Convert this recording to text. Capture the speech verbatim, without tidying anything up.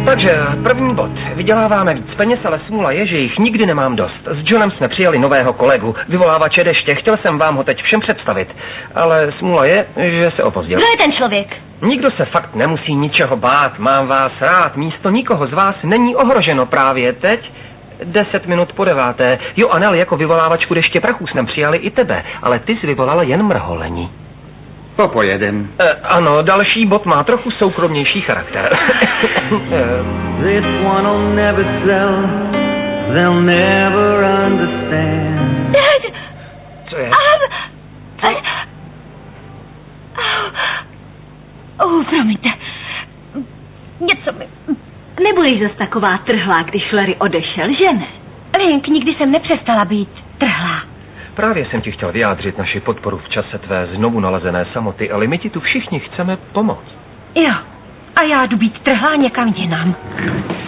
Takže první bod. Vyděláváme víc peněz, ale smůla je, že jich nikdy nemám dost. S Johnem jsme přijali nového kolegu, vyvolávače deště. Chtěl jsem vám ho teď všem představit, ale smůla je, že se opozdil. Kdo je ten člověk? Nikdo se fakt nemusí ničeho bát, mám vás rád. Místo nikoho z vás není ohroženo právě teď. Deset minut po deváté. Jo, Anel, jako vyvolávačku deště prachů jsme přijali i tebe, ale ty jsi vyvolala jen mrholení. Popojedem. E, ano, další bod má trochu soukromnější charakter. This one'll never sell, they'll never understand. Co je? Co? Oh, promiňte. Něco mi... Nebudeš zas taková trhlá, když Larry odešel, že ne? Link, nikdy jsem nepřestala být trhlá. Právě jsem ti chtěl vyjádřit naši podporu v čase tvé znovu nalezené samoty, ale my ti tu všichni chceme pomoct. Jo, a já jdu být trhlá někam jinam.